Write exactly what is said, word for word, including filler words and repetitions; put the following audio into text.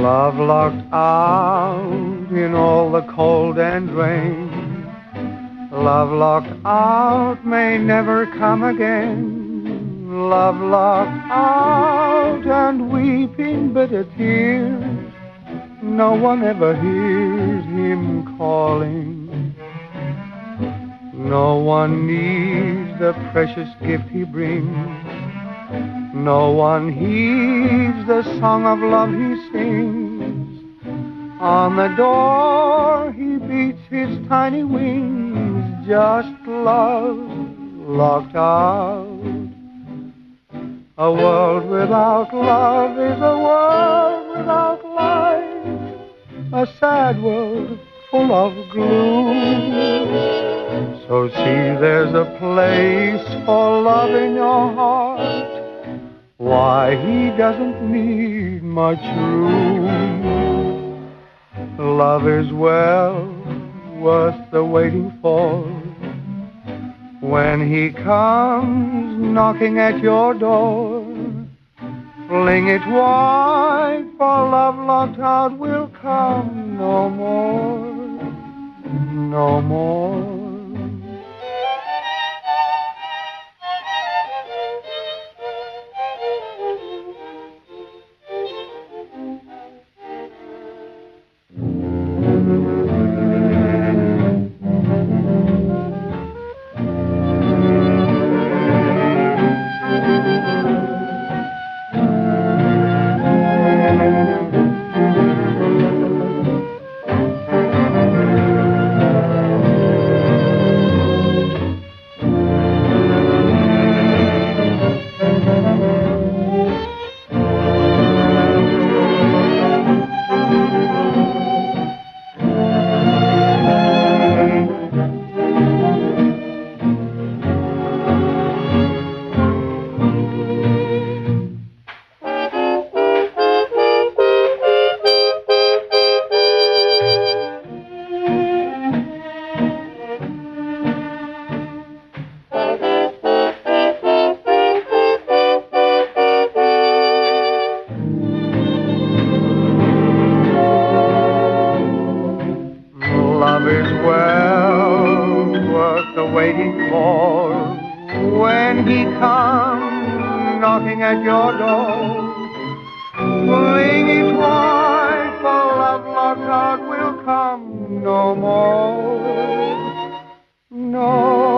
Love locked out in all the cold and rain. Love locked out may never come again. Love locked out and weeping bitter tears. No one ever hears him calling. No one needs the precious gift he brings. No one heeds the song of love he sings. On the door he beats his tiny wings. Just love locked out. A world without love is a world without life. A sad world full of gloom. So see, there's a place for love in your heart. Why, he doesn't need much room. Love is well worth the waiting for. When he comes knocking at your door, fling it wide, for love locked out will come no more, no more. Love is well worth the waiting for. When he comes knocking at your door, fling it wide, for love locked out will come no more, no